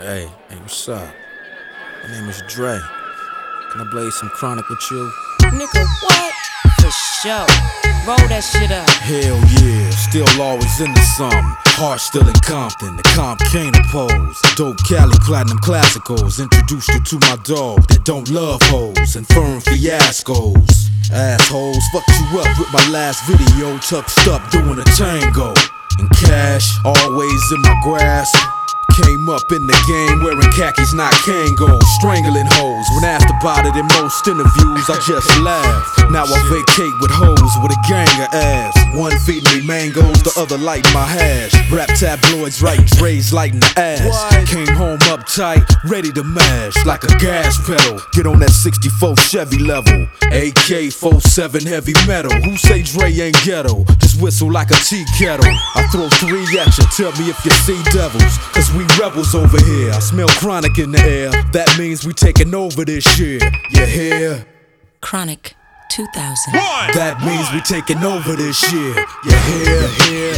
Hey, what's up? My name is Dre. Can I blaze some chronic with you? Nigga, what? For sure. Roll that shit up. Hell yeah, still always into something. Heart still in Compton, the comp can't oppose. Dope Cali platinum classicals. Introduced you to my dog that don't love hoes and firm fiascos. Assholes, fucked you up with my last video. Tucked up doing a tango. And cash, always in my grasp. Came up in the game wearing khakis, not Kangol. Strangling hoes. When asked about it in most interviews, I just laugh. Now I vacate with hoes with a gang of ass. One feeding me mangoes, the other lighting my hash. Rap tabloids writing Dre's lighting the ass. Came home uptight, ready to mash like a gas pedal. Get on that 64 Chevy level. AK-47 heavy metal. Who say Dre ain't ghetto? Just whistle like a tea kettle. I throw 3 at you, tell me if you see devils. Cause we rebels over here. I smell chronic in the air. That means we taking over this year. You hear? Chronic 2000. That means we taking over this year. You hear?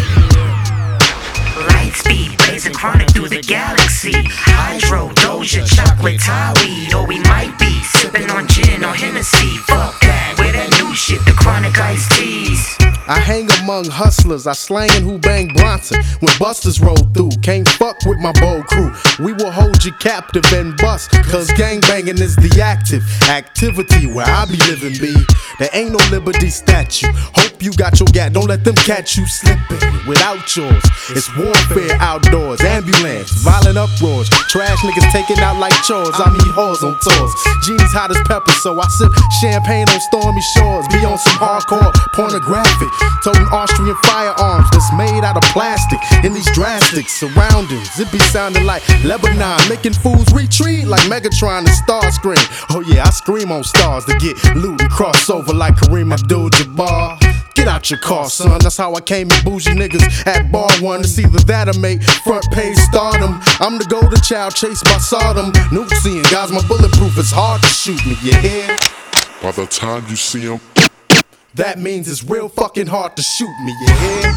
Light speed, blazing chronic through the galaxy. Hydro, Doja, chocolate, Thai weed. Or we might be sipping on gin or Hennessy. Fuck that, with that new shit, the chronic iced teas. I hang among hustlers, I slangin' who bang Bronson. When busters roll through, can't fuck with my bold crew. We will hold you captive and bust, cause gangbangin' is the active activity where I be living, B. There ain't no liberty statue. Hope you got your gat, don't let them catch you slipping without yours. It's warfare outdoors, ambulance, violent uproars. Trash niggas taking out like chores, I meet whores on tours. Genie's hot as pepper, so I sip champagne on stormy shores. Be on some hardcore pornographic. Toting Austrian firearms that's made out of plastic. In these drastic surroundings, it be sounding like Lebanon, making fools retreat like Megatron and Starscream. Oh yeah, I scream on stars to get loot and cross over like Kareem Abdul-Jabbar. Get out your car, son, that's how I came in bougie niggas at bar one. It's either that or make front page stardom. I'm the golden child chased by Sodom. Nupsi and God's my bulletproof, it's hard to shoot me, you hear? By the time you see him, that means it's real fucking hard to shoot me, you hear?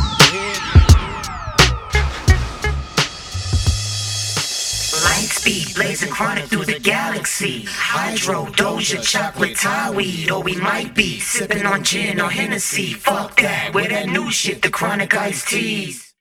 Light speed, blazing chronic through the galaxy. Hydro, Doja, chocolate, Thai weed. Or we might be sipping on gin or Hennessy. Fuck that, with that new shit, the chronic iced teas.